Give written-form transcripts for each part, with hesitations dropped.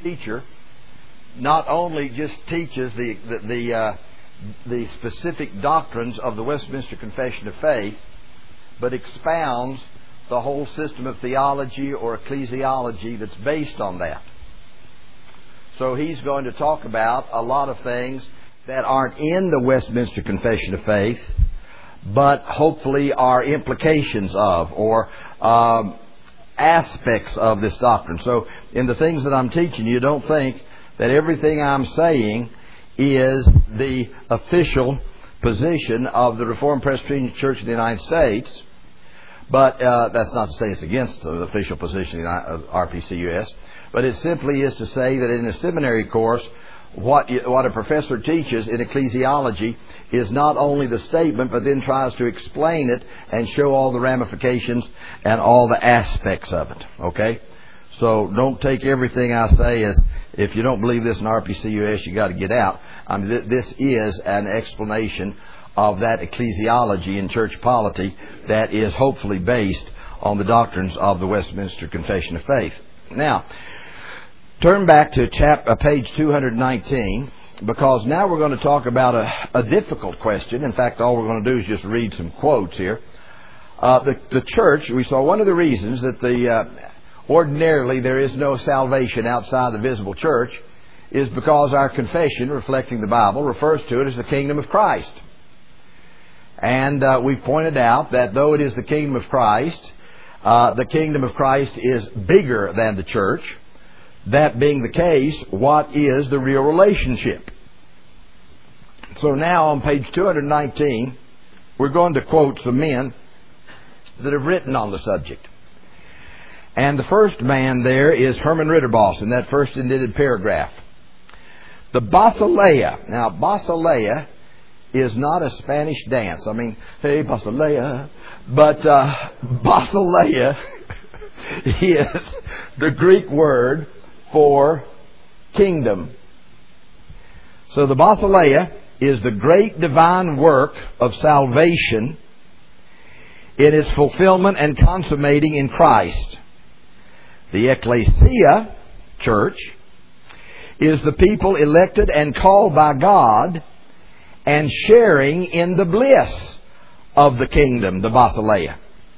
teacher not only just teaches the specific doctrines of the Westminster Confession of Faith, but expounds the whole system of theology or ecclesiology that's based on that. So he's going to talk about a lot of things that aren't in the Westminster Confession of Faith, but hopefully are implications of or aspects of this doctrine. So in the things that I'm teaching you, don't think that everything I'm saying is the official position of the Reformed Presbyterian Church of the United States. But that's not to say it's against the official position of RPCUS. But it simply is to say that in a seminary course, what a professor teaches in ecclesiology is not only the statement, but then tries to explain it and show all the ramifications and all the aspects of it. Okay? So don't take everything I say as, if you don't believe this in RPCUS, you got to get out. I mean, this is an explanation of that ecclesiology in church polity that is hopefully based on the doctrines of the Westminster Confession of Faith. Now, turn back to page 219, because now we're going to talk about a difficult question. In fact, all we're going to do is just read some quotes here. The church, we saw one of the reasons that ordinarily there is no salvation outside the visible church is because our confession, reflecting the Bible, refers to it as the kingdom of Christ. And we've pointed out that though it is the kingdom of Christ is bigger than the church. That being the case, what is the real relationship? So now on page 219, we're going to quote some men that have written on the subject. And the first man there is Herman Ritterboss in that first indented paragraph. The Basileia. Now, Basileia is not a Spanish dance. I mean, hey, Basileia. But Basileia is the Greek word for kingdom. So the Basileia is the great divine work of salvation in its fulfillment and consummating in Christ. The Ecclesia, church, is the people elected and called by God and sharing in the bliss of the kingdom, the Basileia.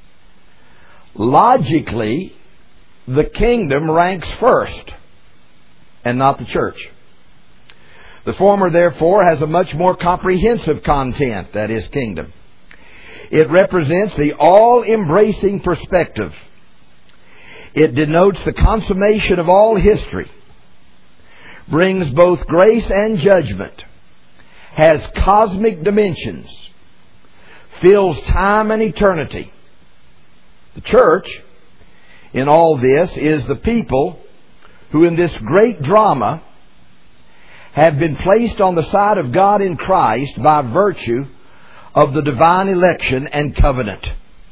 Logically, the kingdom ranks first and not the church. The former, therefore, has a much more comprehensive content, that is, kingdom. It represents the all-embracing perspective. It denotes the consummation of all history, brings both grace and judgment, has cosmic dimensions, fills time and eternity. The church, in all this, is the people who in this great drama have been placed on the side of God in Christ by virtue of the divine election and covenant.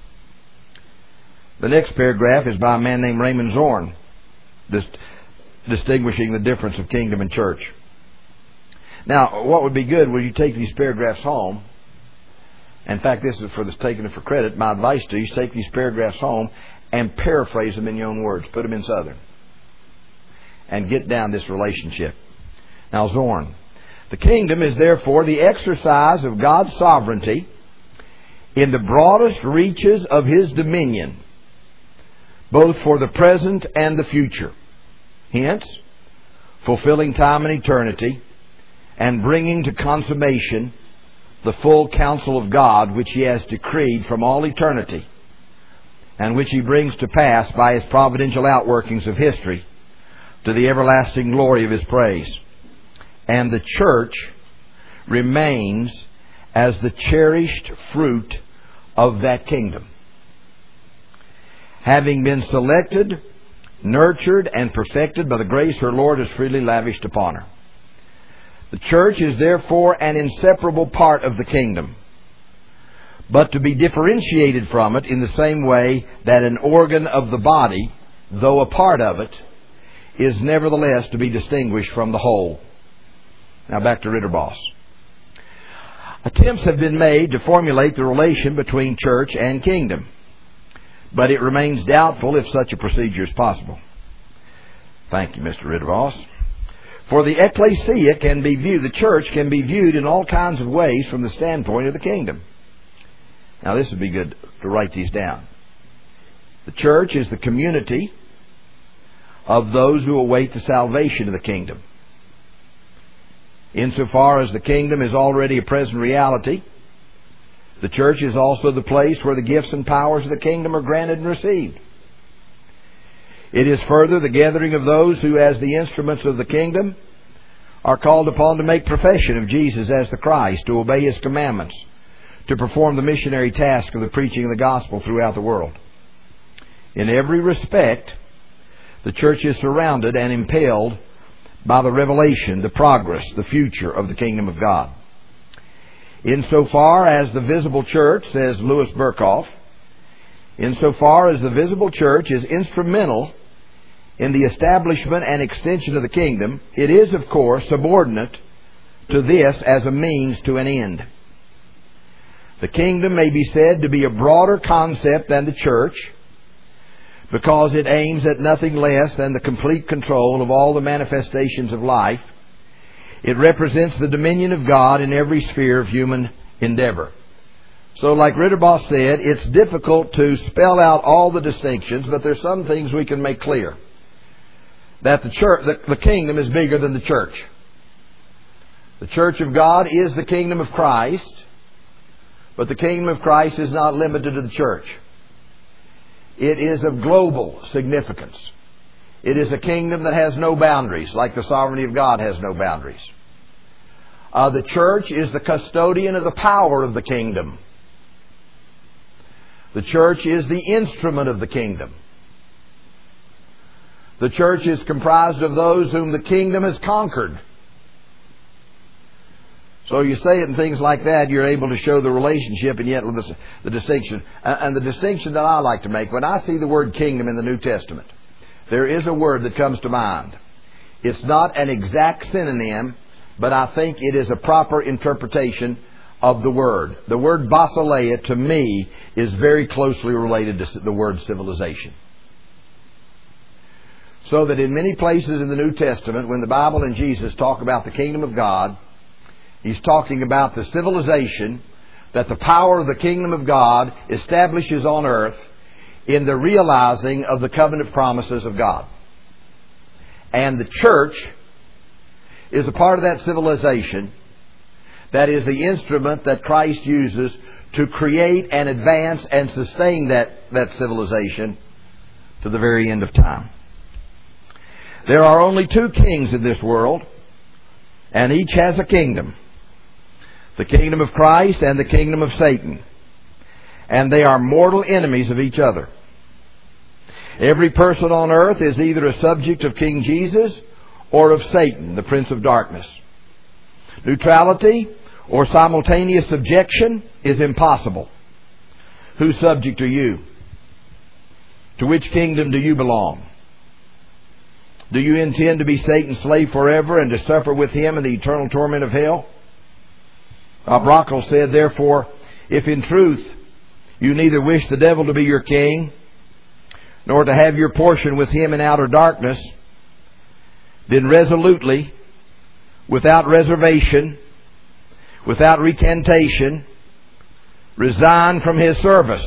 The next paragraph is by a man named Raymond Zorn, distinguishing the difference of kingdom and church. Now, what would be good when you take these paragraphs home? In fact, this is for taking it for credit. My advice to you is take these paragraphs home and paraphrase them in your own words. Put them in Southern. And get down this relationship. Now, Zorn. The kingdom is therefore the exercise of God's sovereignty in the broadest reaches of His dominion, both for the present and the future. Hence, fulfilling time and eternity and bringing to consummation the full counsel of God which He has decreed from all eternity and which He brings to pass by His providential outworkings of history to the everlasting glory of His praise. And the church remains as the cherished fruit of that kingdom, having been selected, nurtured, and perfected by the grace her Lord has freely lavished upon her. The church is therefore an inseparable part of the kingdom, but to be differentiated from it in the same way that an organ of the body, though a part of it, is nevertheless to be distinguished from the whole. Now back to Ritterboss. Attempts have been made to formulate the relation between church and kingdom, but it remains doubtful if such a procedure is possible. In Thank you, Mr. Riddervoss. For the ecclesia can be viewed, the church can be viewed in all kinds of ways from the standpoint of the kingdom. Now this would be good to write these down. The church is the community of those who await the salvation of the kingdom. Insofar as the kingdom is already a present reality, the church is also the place where the gifts and powers of the kingdom are granted and received. It is further the gathering of those who, as the instruments of the kingdom, are called upon to make profession of Jesus as the Christ, to obey His commandments, to perform the missionary task of the preaching of the gospel throughout the world. In every respect, the church is surrounded and impelled by the revelation, the progress, the future of the kingdom of God. Insofar as the visible church, says Louis Berkhoff, insofar as the visible church is instrumental in the establishment and extension of the kingdom, it is, of course, subordinate to this as a means to an end. The kingdom may be said to be a broader concept than the church, because it aims at nothing less than the complete control of all the manifestations of life. It represents the dominion of God in every sphere of human endeavor. So like Riddervoss said, it's difficult to spell out all the distinctions, but there's some things we can make clear. That the kingdom is bigger than the church. The church of God is the kingdom of Christ, but the kingdom of Christ is not limited to the church. It is of global significance. It is a kingdom that has no boundaries, like the sovereignty of God has no boundaries. The church is the custodian of the power of the kingdom. The church is the instrument of the kingdom. The church is comprised of those whom the kingdom has conquered. So you say it in things like that, you're able to show the relationship and yet the distinction. And the distinction that I like to make, when I see the word kingdom in the New Testament, there is a word that comes to mind. It's not an exact synonym, but I think it is a proper interpretation of the word. The word basileia, to me, is very closely related to the word civilization. So that in many places in the New Testament, when the Bible and Jesus talk about the kingdom of God, He's talking about the civilization that the power of the kingdom of God establishes on earth in the realizing of the covenant promises of God. And the church is a part of that civilization that is the instrument that Christ uses to create and advance and sustain that civilization to the very end of time. There are only two kings in this world, and each has a kingdom. The kingdom of Christ and the kingdom of Satan. And they are mortal enemies of each other. Every person on earth is either a subject of King Jesus or of Satan, the prince of darkness. Neutrality or simultaneous subjection is impossible. Whose subject are you? To which kingdom do you belong? Do you intend to be Satan's slave forever and to suffer with him in the eternal torment of hell? Bob Rockall said, therefore, if in truth you neither wish the devil to be your king, nor to have your portion with him in outer darkness, then resolutely, without reservation, without recantation, resign from his service.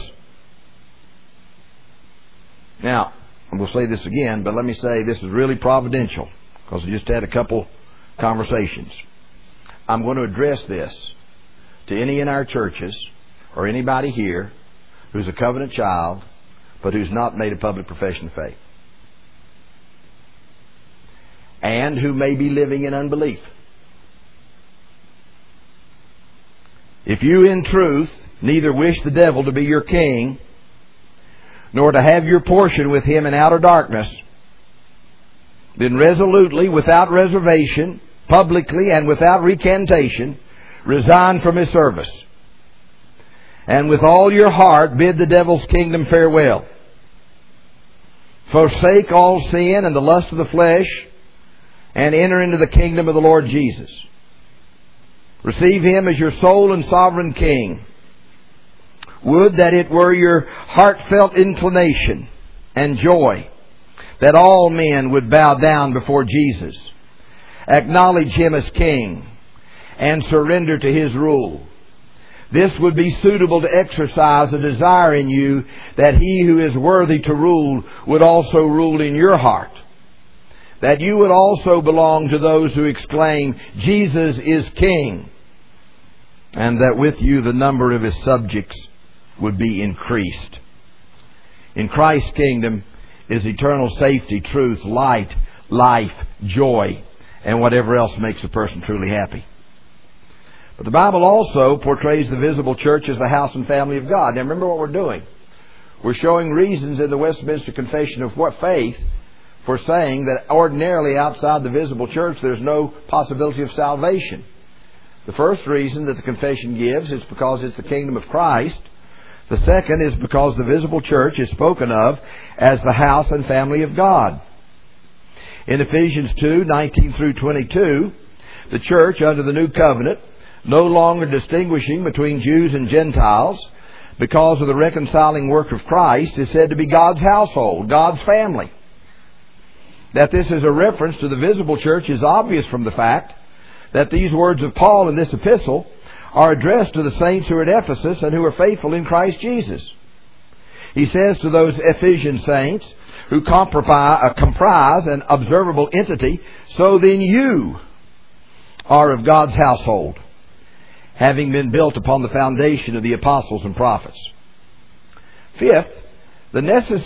Now, we'll say this again, but let me say this is really providential, because I just had a couple conversations. I'm going to address this to any in our churches or anybody here who's a covenant child but who's not made a public profession of faith, and who may be living in unbelief. If you in truth neither wish the devil to be your king, nor to have your portion with him in outer darkness, then resolutely, without reservation, publicly and without recantation, resign from his service. And with all your heart bid the devil's kingdom farewell. Forsake all sin and the lust of the flesh, and enter into the kingdom of the Lord Jesus. Receive him as your sole and sovereign king. Would that it were your heartfelt inclination and joy that all men would bow down before Jesus, acknowledge Him as King, and surrender to His rule. This would be suitable to exercise a desire in you that He who is worthy to rule would also rule in your heart. That you would also belong to those who exclaim, Jesus is King. And that with you the number of His subjects would be increased. In Christ's kingdom is eternal safety, truth, light, life, joy, and whatever else makes a person truly happy. But the Bible also portrays the visible church as the house and family of God. Now remember what we're doing. We're showing reasons in the Westminster Confession of Faith for saying that ordinarily outside the visible church there's no possibility of salvation. The first reason that the confession gives is because it's the kingdom of Christ. The second is because the visible church is spoken of as the house and family of God. In Ephesians 2:19 through 22, the church under the new covenant, no longer distinguishing between Jews and Gentiles because of the reconciling work of Christ, is said to be God's household, God's family. That this is a reference to the visible church is obvious from the fact that these words of Paul in this epistle are addressed to the saints who are at Ephesus and who are faithful in Christ Jesus. He says to those Ephesian saints who comprise an observable entity, so then you are of God's household, having been built upon the foundation of the apostles and prophets. Fifth, the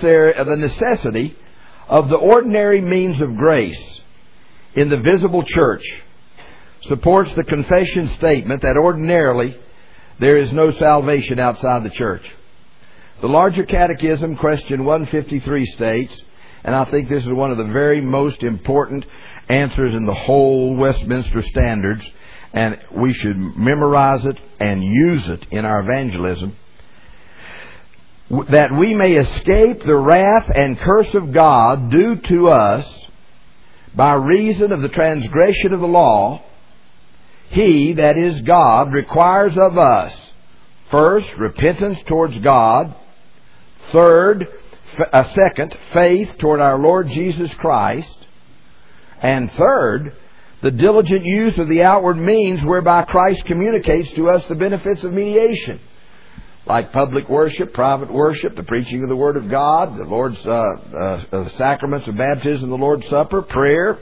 necessity of the ordinary means of grace in the visible church supports the confession statement that ordinarily there is no salvation outside the church. The Larger Catechism, question 153, states, and I think this is one of the very most important answers in the whole Westminster Standards, and we should memorize it and use it in our evangelism, that we may escape the wrath and curse of God due to us by reason of the transgression of the law. He, that is God, requires of us, first, repentance towards God, second, faith toward our Lord Jesus Christ, and third, the diligent use of the outward means whereby Christ communicates to us the benefits of mediation, like public worship, private worship, the preaching of the Word of God, the Lord's sacraments of baptism, the Lord's Supper, prayer.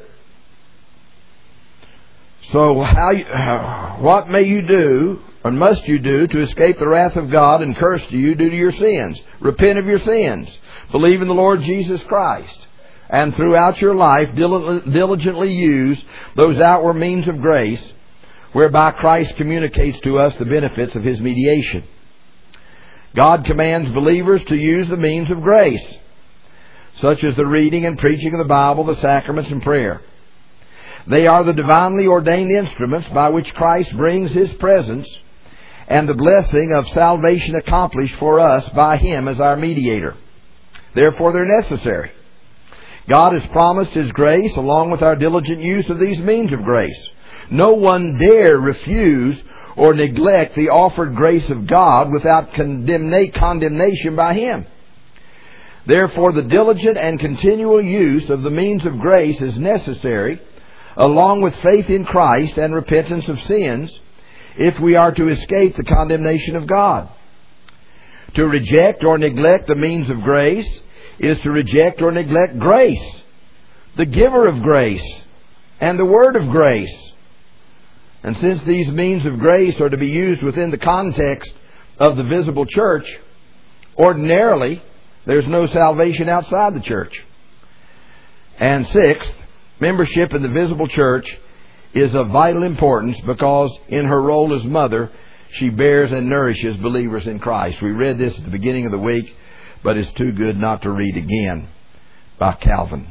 So what may you do, or must you do, to escape the wrath of God and curse to you due to your sins? Repent of your sins. Believe in the Lord Jesus Christ. And throughout your life, diligently use those outward means of grace whereby Christ communicates to us the benefits of His mediation. God commands believers to use the means of grace, such as the reading and preaching of the Bible, the sacraments, and prayer. They are the divinely ordained instruments by which Christ brings His presence and the blessing of salvation accomplished for us by Him as our mediator. Therefore, they're necessary. God has promised His grace along with our diligent use of these means of grace. No one dare refuse or neglect the offered grace of God without condemnation by Him. Therefore, the diligent and continual use of the means of grace is necessary, along with faith in Christ and repentance of sins, if we are to escape the condemnation of God. To reject or neglect the means of grace is to reject or neglect grace, the giver of grace, and the word of grace. And since these means of grace are to be used within the context of the visible church, ordinarily there's no salvation outside the church. And sixth, membership in the visible church is of vital importance because in her role as mother, she bears and nourishes believers in Christ. We read this at the beginning of the week, but it's too good not to read again by Calvin.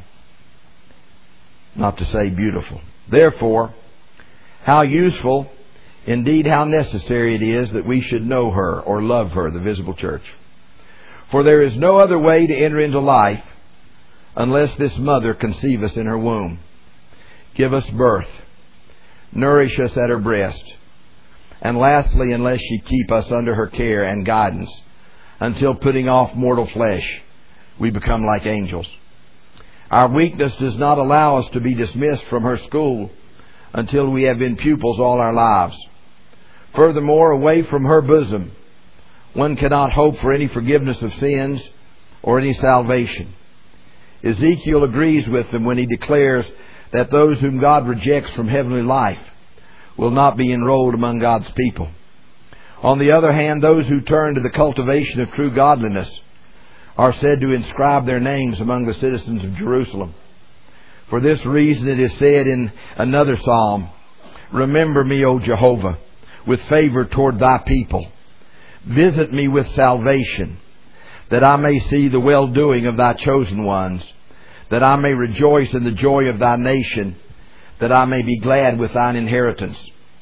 Not to say beautiful. Therefore, how useful, indeed how necessary it is that we should know her or love her, the visible church. For there is no other way to enter into life unless this mother conceive us in her womb, give us birth, nourish us at her breast, and lastly, unless she keep us under her care and guidance, until putting off mortal flesh, we become like angels. Our weakness does not allow us to be dismissed from her school until we have been pupils all our lives. Furthermore, away from her bosom, one cannot hope for any forgiveness of sins or any salvation. Ezekiel agrees with them when he declares that those whom God rejects from heavenly life will not be enrolled among God's people. On the other hand, those who turn to the cultivation of true godliness are said to inscribe their names among the citizens of Jerusalem. For this reason it is said in another psalm, "Remember me, O Jehovah, with favor toward thy people. Visit me with salvation, that I may see the well-doing of thy chosen ones, that I may rejoice in the joy of thy nation, that I may be glad with thine inheritance."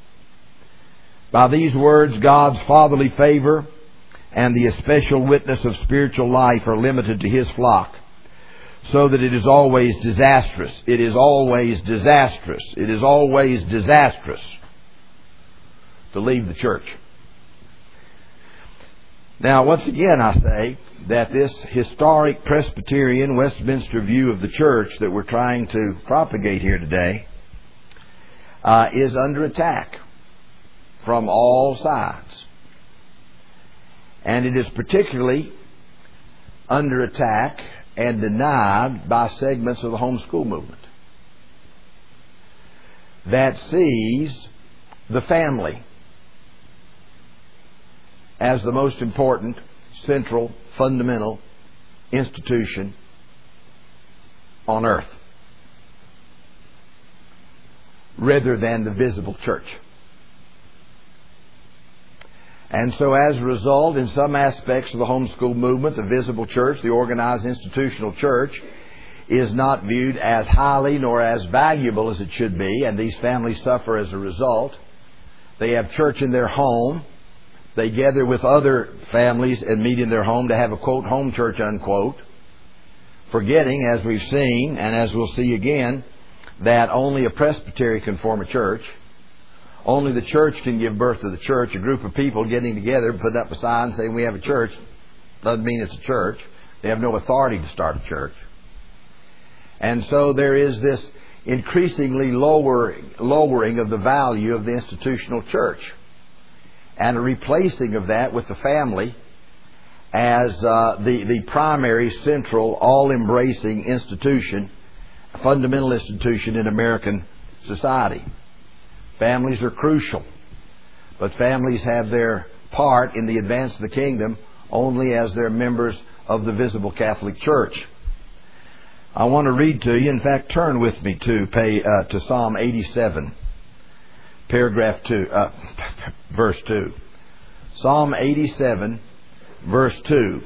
By these words, God's fatherly favor and the especial witness of spiritual life are limited to His flock, so that it is always disastrous. It is always disastrous. It is always disastrous to leave the church. Now, once again, I say that this historic Presbyterian Westminster view of the church that we're trying to propagate here today is under attack from all sides. And it is particularly under attack and denied by segments of the homeschool movement that sees the family as the most important, central, fundamental institution on earth, rather than the visible church. And so as a result, in some aspects of the homeschool movement, the visible church, the organized institutional church, is not viewed as highly nor as valuable as it should be, and these families suffer as a result. They have church in their home. They gather with other families and meet in their home to have a, quote, home church, unquote, forgetting, as we've seen, and as we'll see again, that only a presbytery can form a church. Only the church can give birth to the church. A group of people getting together, putting up a sign saying we have a church, doesn't mean it's a church. They have no authority to start a church. And so there is this increasingly lowering of the value of the institutional church, and a replacing of that with the family as the primary, central, all-embracing institution, fundamental institution in American society. Families are crucial, but families have their part in the advance of the kingdom only as they're members of the visible Catholic Church. I want to read to you, in fact, turn with me to Psalm 87, paragraph 2, verse 2. Psalm 87, verse 2.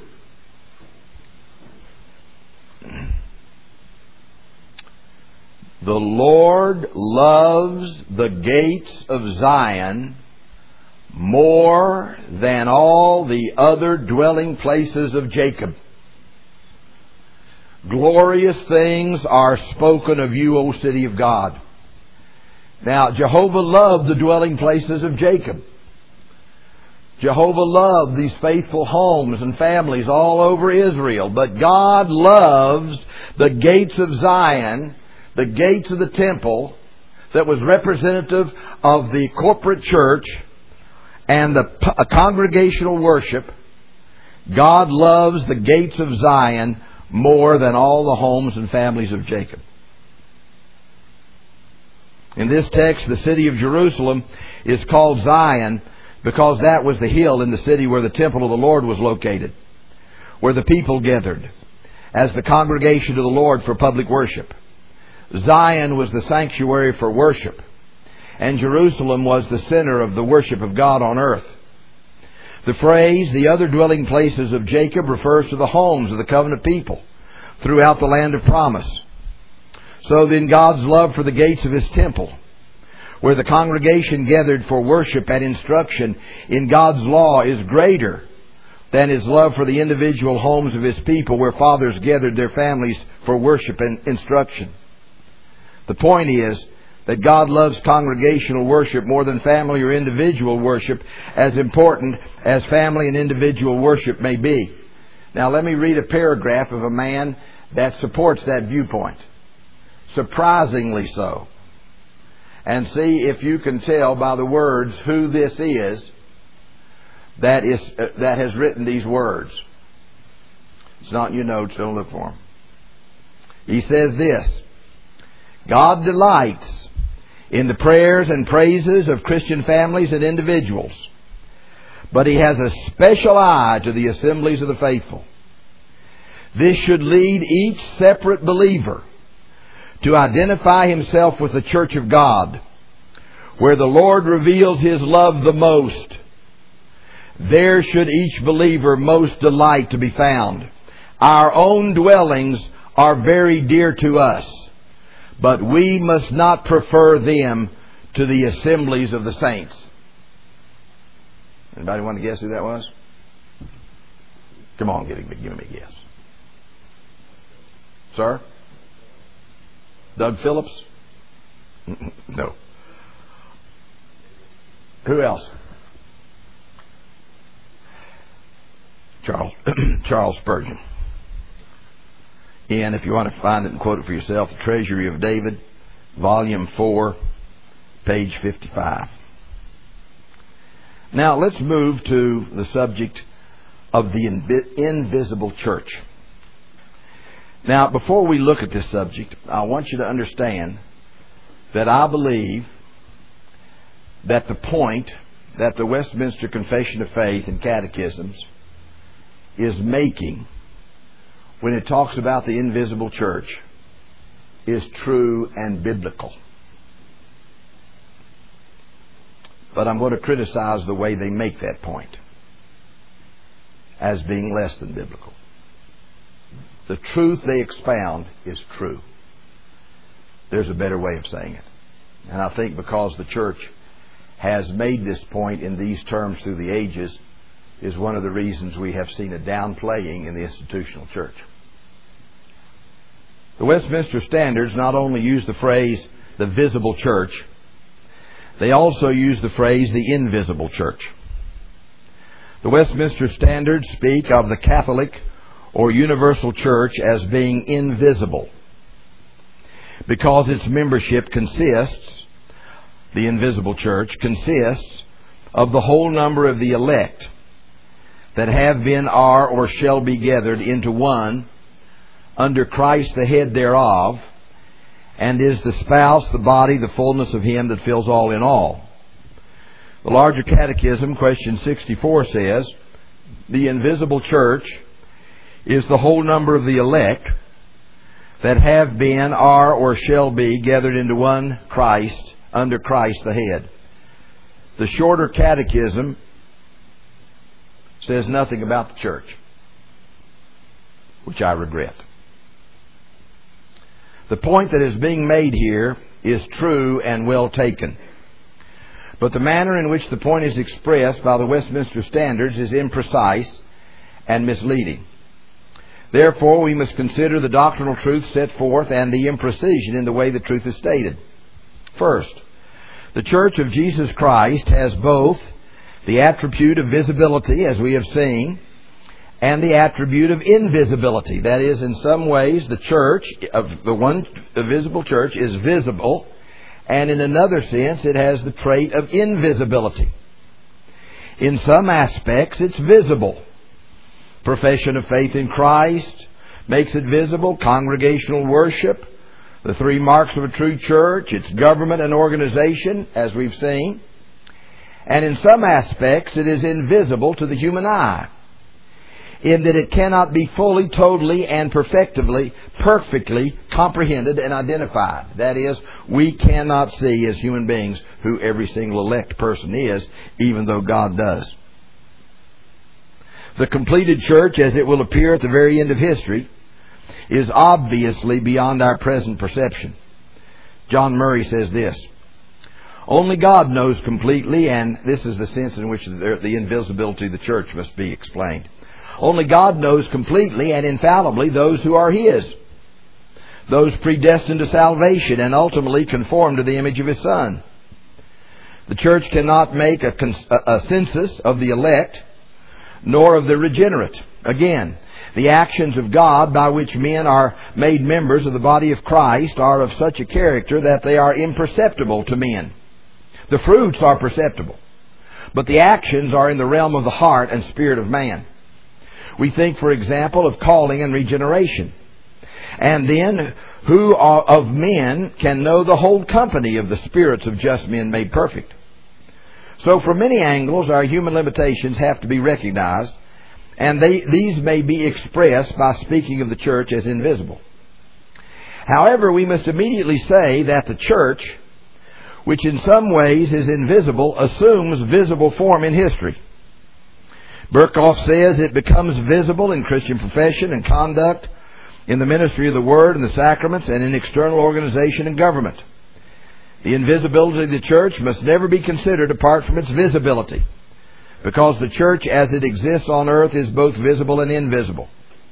The Lord loves the gates of Zion more than all the other dwelling places of Jacob. Glorious things are spoken of you, O city of God. Now, Jehovah loved the dwelling places of Jacob. Jehovah loved these faithful homes and families all over Israel. But God loves the gates of Zion, the gates of the temple that was representative of the corporate church and the congregational worship. God loves the gates of Zion more than all the homes and families of Jacob. In this text, the city of Jerusalem is called Zion because that was the hill in the city where the temple of the Lord was located, where the people gathered as the congregation of the Lord for public worship. Zion was the sanctuary for worship, and Jerusalem was the center of the worship of God on earth. The phrase, the other dwelling places of Jacob, refers to the homes of the covenant people throughout the land of promise. So then God's love for the gates of His temple, where the congregation gathered for worship and instruction in God's law, is greater than His love for the individual homes of His people, where fathers gathered their families for worship and instruction. The point is that God loves congregational worship more than family or individual worship, as important as family and individual worship may be. Now let me read a paragraph of a man that supports that viewpoint. Surprisingly so. And see if you can tell by the words who this is that has written these words. It's not in your notes, don't look for them. He says this: God delights in the prayers and praises of Christian families and individuals, but He has a special eye to the assemblies of the faithful. This should lead each separate believer to identify himself with the Church of God, where the Lord reveals His love the most. There should each believer most delight to be found. Our own dwellings are very dear to us, but we must not prefer them to the assemblies of the saints. Anybody want to guess who that was? Come on, give me a guess. Sir? Doug Phillips? No. Who else? Charles Spurgeon. And if you want to find it and quote it for yourself, The Treasury of David, Volume 4, page 55. Now let's move to the subject of the invisible church. Now, before we look at this subject, I want you to understand that I believe that the point that the Westminster Confession of Faith and Catechisms is making when it talks about the invisible church is true and biblical. But I'm going to criticize the way they make that point as being less than biblical. The truth they expound is true. There's a better way of saying it. And I think because the church has made this point in these terms through the ages is one of the reasons we have seen a downplaying in the institutional church. The Westminster Standards not only use the phrase the visible church, they also use the phrase the invisible church. The Westminster Standards speak of the Catholic or universal church as being invisible because its membership consists, the invisible church consists of the whole number of the elect that have been, are, or shall be gathered into one under Christ the head thereof, and is the spouse, the body, the fullness of Him that fills all in all. The Larger Catechism, question 64, says, the invisible church is the whole number of the elect that have been, are, or shall be gathered into one Christ, under Christ the head. The Shorter Catechism says nothing about the church, which I regret. The point that is being made here is true and well taken. But the manner in which the point is expressed by the Westminster Standards is imprecise and misleading. Therefore, we must consider the doctrinal truth set forth and the imprecision in the way the truth is stated. First, the Church of Jesus Christ has both the attribute of visibility, as we have seen, and the attribute of invisibility. That is, in some ways, the church, the visible church, is visible, and in another sense, it has the trait of invisibility. In some aspects, it's visible. Profession of faith in Christ makes it visible. Congregational worship, the three marks of a true church, its government and organization, as we've seen. And in some aspects, it is invisible to the human eye, in that it cannot be fully, totally, and perfectly comprehended and identified. That is, we cannot see as human beings who every single elect person is, even though God does. The completed church, as it will appear at the very end of history, is obviously beyond our present perception. John Murray says this: only God knows completely, and this is the sense in which the invisibility of the church must be explained. Only God knows completely and infallibly those who are His, those predestined to salvation and ultimately conformed to the image of His Son. The church cannot make a census of the elect, nor of the regenerate. Again, The actions of God by which men are made members of the body of Christ are of such a character that they are imperceptible to men. The fruits are perceptible, but the actions are in the realm of the heart and spirit of man. We think, for example, of calling and regeneration. And then, who of men can know the whole company of the spirits of just men made perfect? So from many angles, our human limitations have to be recognized, and these may be expressed by speaking of the church as invisible. However, we must immediately say that the church, which in some ways is invisible, assumes visible form in history. Berkhoff says it becomes visible in Christian profession and conduct, in the ministry of the Word and the sacraments, and in external organization and government. The invisibility of the church must never be considered apart from its visibility, because the church as it exists on earth is both visible and invisible.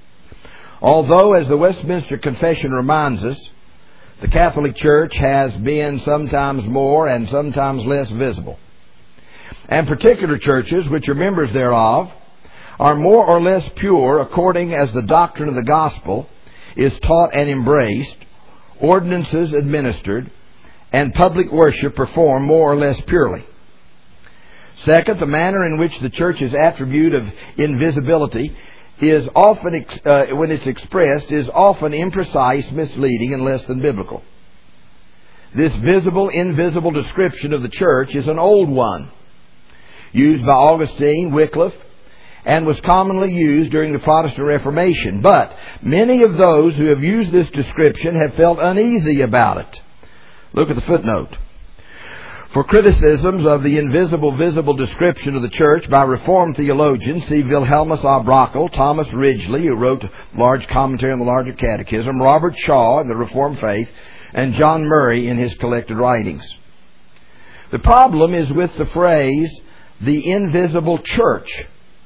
Although, as the Westminster Confession reminds us, the Catholic Church has been sometimes more and sometimes less visible. And particular churches, which are members thereof, are more or less pure according as the doctrine of the gospel is taught and embraced, ordinances administered, and public worship performed more or less purely. Second, the manner in which the church's attribute of invisibility is often, when it's expressed, is often imprecise, misleading, and less than biblical. This visible-invisible description of the church is an old one, used by Augustine, Wycliffe, and was commonly used during the Protestant Reformation. But many of those who have used this description have felt uneasy about it. Look at the footnote. For criticisms of the invisible-visible description of the church by Reformed theologians, see Wilhelmus A. Brockel, Thomas Ridgely, who wrote a large commentary on the Larger Catechism, Robert Shaw in the Reformed Faith, and John Murray in his collected writings. The problem is with the phrase, the invisible church.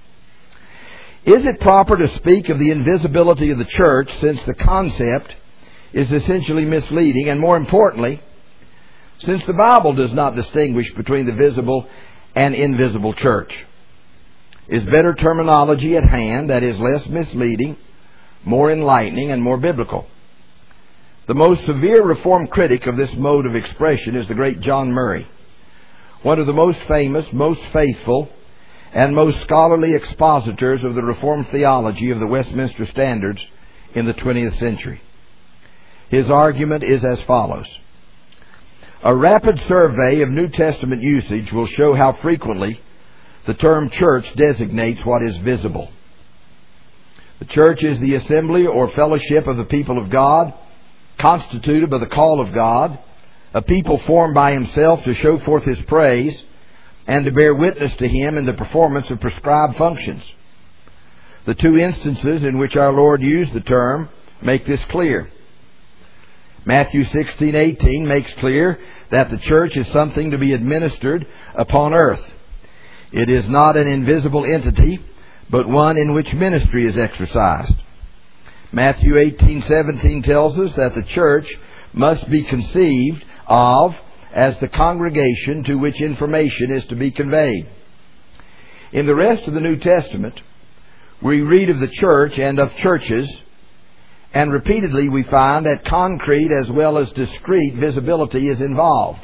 Is it proper to speak of the invisibility of the church, since the concept is essentially misleading, and more importantly, since the Bible does not distinguish between the visible and invisible church? Is better terminology at hand that is less misleading, more enlightening, and more biblical? The most severe Reformed critic of this mode of expression is the great John Murray, one of the most famous, most faithful, and most scholarly expositors of the Reformed theology of the Westminster Standards in the 20th century. His argument is as follows. A rapid survey of New Testament usage will show how frequently the term church designates what is visible. The church is the assembly or fellowship of the people of God, constituted by the call of God, a people formed by Himself to show forth His praise and to bear witness to Him in the performance of prescribed functions. The two instances in which our Lord used the term make this clear. Matthew 16:18 makes clear that the church is something to be administered upon earth. It is not an invisible entity, but one in which ministry is exercised. Matthew 18:17 tells us that the church must be conceived of as the congregation to which information is to be conveyed. In the rest of the New Testament, we read of the church and of churches, and repeatedly we find that concrete as well as discrete visibility is involved.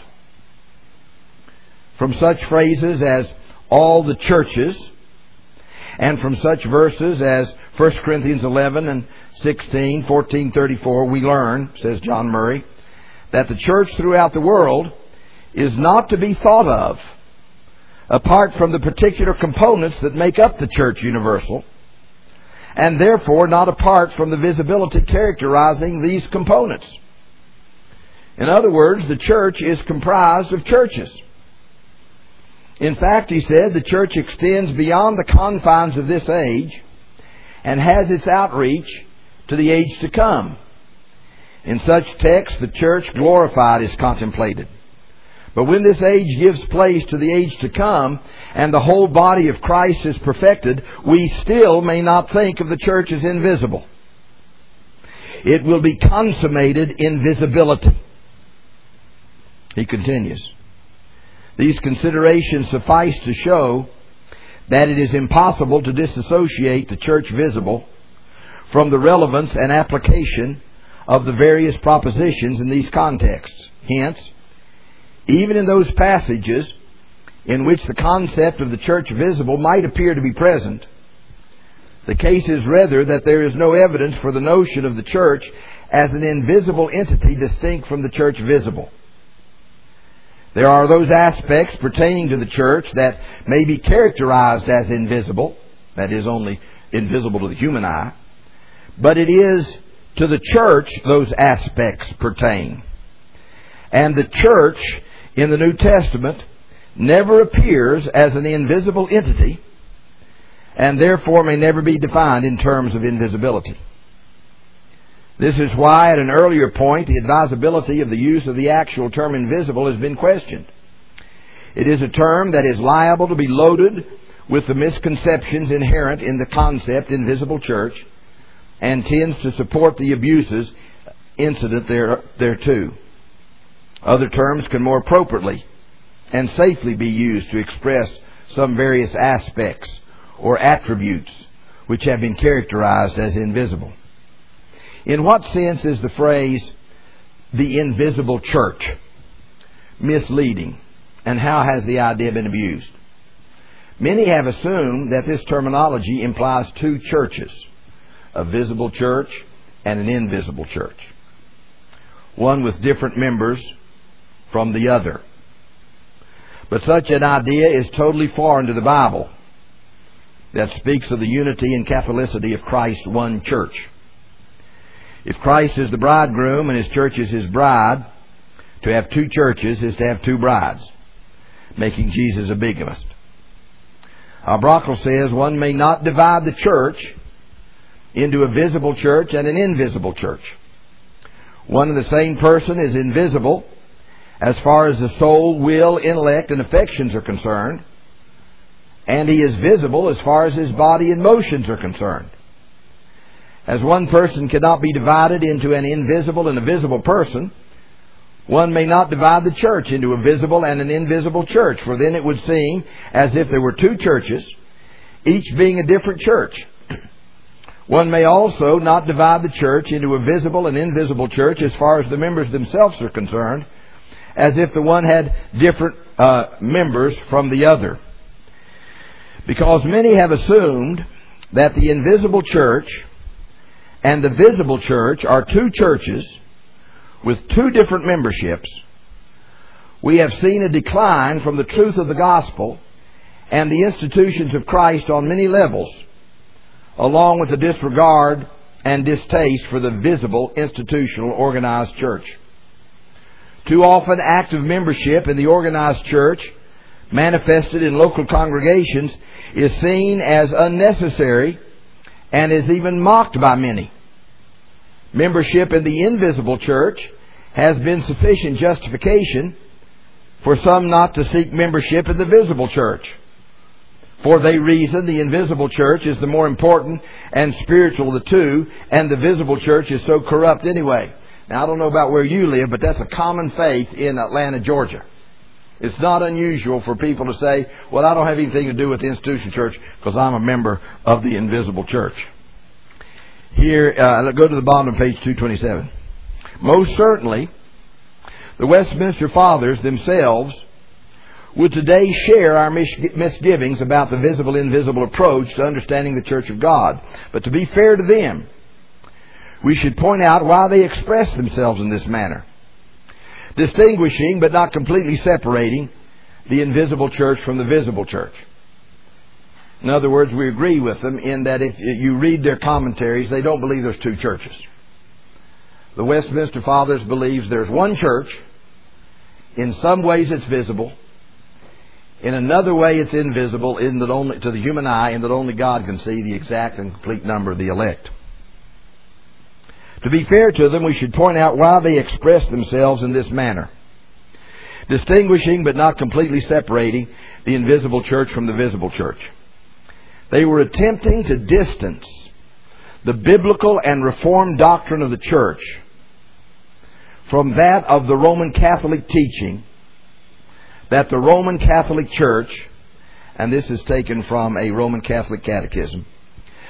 From such phrases as all the churches, and from such verses as 1 Corinthians 11 and 16, 14:34, we learn, says John Murray, that the church throughout the world is not to be thought of apart from the particular components that make up the church universal, and therefore not apart from the visibility characterizing these components. In other words, the church is comprised of churches. In fact, he said, the church extends beyond the confines of this age and has its outreach to the age to come. In such texts, the church glorified is contemplated. But when this age gives place to the age to come, and the whole body of Christ is perfected, we still may not think of the church as invisible. It will be consummated in visibility. He continues. These considerations suffice to show that it is impossible to disassociate the church visible from the relevance and application of the various propositions in these contexts. Hence, even in those passages in which the concept of the church visible might appear to be present, the case is rather that there is no evidence for the notion of the church as an invisible entity distinct from the church visible. There are those aspects pertaining to the church that may be characterized as invisible, that is, only invisible to the human eye, but it is to the church those aspects pertain. And the church in the New Testament never appears as an invisible entity, and therefore may never be defined in terms of invisibility. This is why at an earlier point the advisability of the use of the actual term invisible has been questioned. It is a term that is liable to be loaded with the misconceptions inherent in the concept invisible church, and tends to support the abuses incident thereto. Other terms can more appropriately and safely be used to express some various aspects or attributes which have been characterized as invisible. In what sense is the phrase, the invisible church, misleading, and how has the idea been abused? Many have assumed that this terminology implies two churches, a visible church and an invisible church, one with different members from the other. But such an idea is totally foreign to the Bible, that speaks of the unity and Catholicity of Christ's one church. If Christ is the bridegroom and His church is His bride, to have two churches is to have two brides, making Jesus a bigamist. Brockel says one may not divide the church into a visible church and an invisible church. One and the same person is invisible as far as the soul, will, intellect, and affections are concerned, and he is visible as far as his body and motions are concerned. As one person cannot be divided into an invisible and a visible person, one may not divide the church into a visible and an invisible church, for then it would seem as if there were two churches, each being a different church. One may also not divide the church into a visible and invisible church as far as the members themselves are concerned, as if the one had different members from the other. Because many have assumed that the invisible church and the visible church are two churches with two different memberships, we have seen a decline from the truth of the gospel and the institutions of Christ on many levels, along with a disregard and distaste for the visible, institutional, organized church. Too often, active membership in the organized church, manifested in local congregations, is seen as unnecessary and is even mocked by many. Membership in the invisible church has been sufficient justification for some not to seek membership in the visible church. For they reason the invisible church is the more important and spiritual of the two, and the visible church is so corrupt anyway. Now, I don't know about where you live, but that's a common faith in Atlanta, Georgia. It's not unusual for people to say, well, I don't have anything to do with the institution church because I'm a member of the invisible church. Here, go to the bottom of page 227. Most certainly, the Westminster Fathers themselves would today share our misgivings about the visible-invisible approach to understanding the Church of God. But to be fair to them, we should point out why they express themselves in this manner, distinguishing but not completely separating the invisible church from the visible church. In other words, we agree with them in that if you read their commentaries, they don't believe there's two churches. The Westminster Fathers believes there's one church. In some ways it's visible. In another way it's invisible in that only to the human eye, and that only God can see the exact and complete number of the elect. To be fair to them, we should point out why they express themselves in this manner, distinguishing but not completely separating the invisible church from the visible church. They were attempting to distance the biblical and Reformed doctrine of the church from that of the Roman Catholic teaching that the Roman Catholic Church, and this is taken from a Roman Catholic catechism,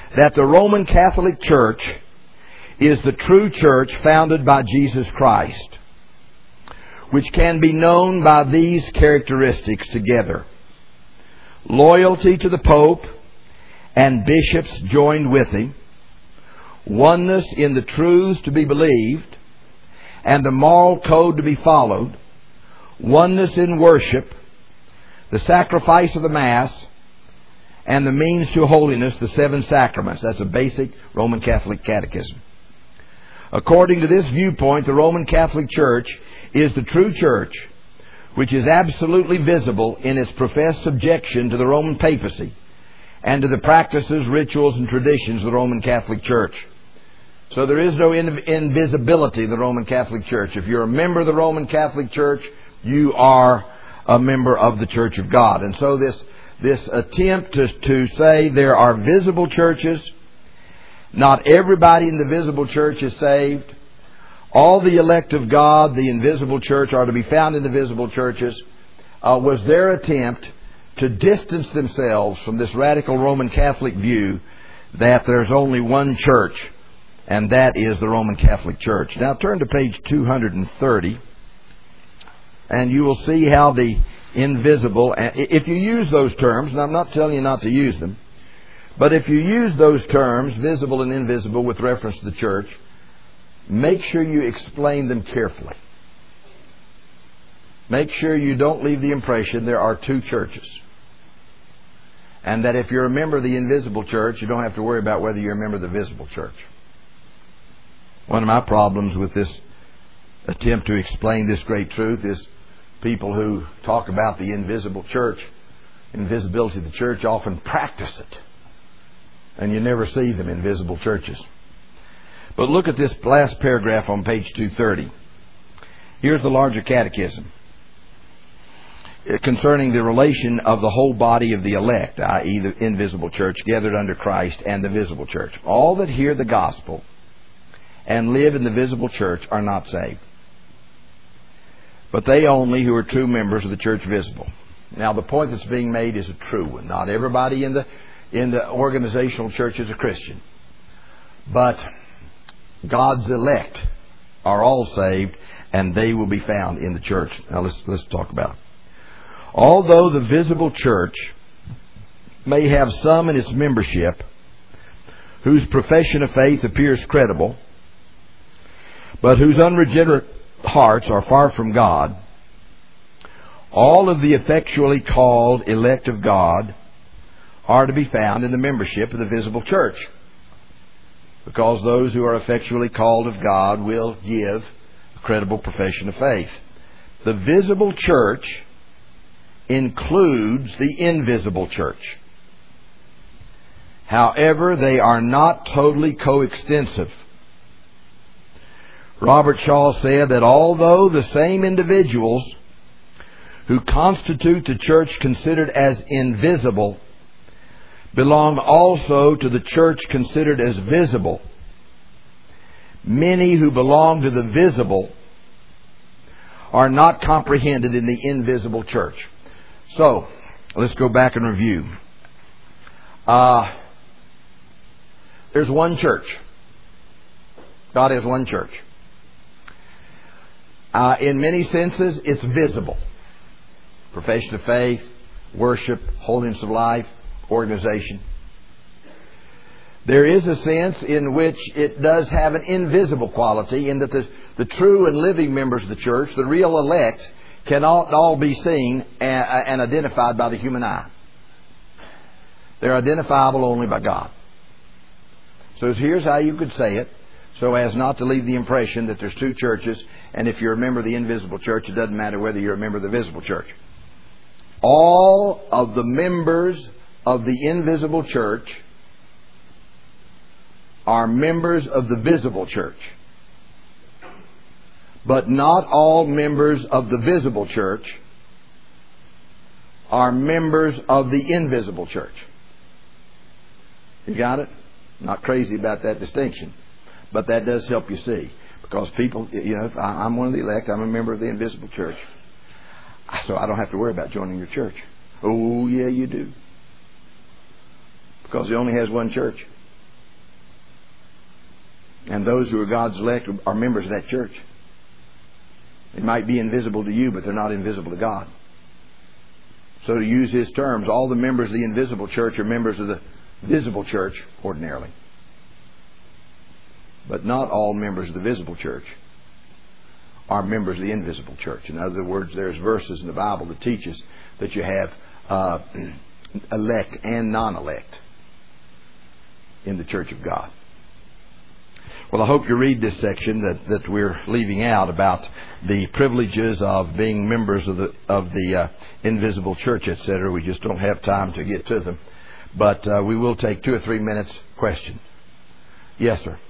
that the Roman Catholic Church is the true church founded by Jesus Christ, which can be known by these characteristics together: loyalty to the Pope and bishops joined with him, oneness in the truths to be believed and the moral code to be followed, oneness in worship, the sacrifice of the Mass, and the means to holiness, the 7 sacraments. That's a basic Roman Catholic catechism. According to this viewpoint, the Roman Catholic Church is the true church, which is absolutely visible in its professed subjection to the Roman papacy and to the practices, rituals, and traditions of the Roman Catholic Church. So there is no invisibility in the Roman Catholic Church. If you're a member of the Roman Catholic Church, you are a member of the Church of God. And so this attempt to say there are visible churches, not everybody in the visible church is saved, all the elect of God, the invisible church, are to be found in the visible churches, was their attempt to distance themselves from this radical Roman Catholic view that there's only one church, and that is the Roman Catholic Church. Now turn to page 230, and you will see how the invisible, if you use those terms, and I'm not telling you not to use them, but if you use those terms, visible and invisible, with reference to the church, make sure you explain them carefully. Make sure you don't leave the impression there are 2 churches. And that if you're a member of the invisible church, you don't have to worry about whether you're a member of the visible church. One of my problems with this attempt to explain this great truth is people who talk about the invisible church, invisibility of the church, often practice it. And you never see them in visible churches. But look at this last paragraph on page 230. Here's the larger catechism concerning the relation of the whole body of the elect, i.e. the invisible church, gathered under Christ, and the visible church. All that hear the gospel and live in the visible church are not saved, but they only who are true members of the church visible. Now, the point that's being made is a true one. Not everybody in the organizational church is a Christian, but God's elect are all saved, and they will be found in the church. Now let's talk about it. Although the visible church may have some in its membership whose profession of faith appears credible, but whose unregenerate hearts are far from God, all of the effectually called elect of God are to be found in the membership of the visible church, because those who are effectually called of God will give a credible profession of faith. The visible church includes the invisible church. However, they are not totally coextensive. Robert Shaw said that although the same individuals who constitute the church considered as invisible belong also to the church considered as visible, many who belong to the visible are not comprehended in the invisible church. So, let's go back and review. There's one church. God has one church. In many senses, it's visible. Profession of faith, worship, holiness of life, organization. There is a sense in which it does have an invisible quality, in that the true and living members of the church, the real elect, cannot all be seen and identified by the human eye. They're identifiable only by God. So here's how you could say it, so as not to leave the impression that there's 2 churches, and if you're a member of the invisible church, it doesn't matter whether you're a member of the visible church. All of the members of the invisible church are members of the visible church. But not all members of the visible church are members of the invisible church. You got it? Not crazy about that distinction. But that does help you see. Because people, if I'm one of the elect, I'm a member of the invisible church. So I don't have to worry about joining your church. Oh, yeah, you do. Because he only has one church. And those who are God's elect are members of that church. It might be invisible to you, but they're not invisible to God. So to use his terms, all the members of the invisible church are members of the visible church ordinarily. But not all members of the visible church are members of the invisible church. In other words, there's verses in the Bible that teach us that you have elect and non-elect in the church of God. Well, I hope you read this section that we're leaving out about the privileges of being members of the invisible church, etc. We just don't have time to get to them. But we will take 2 or 3 minutes question. Yes, sir.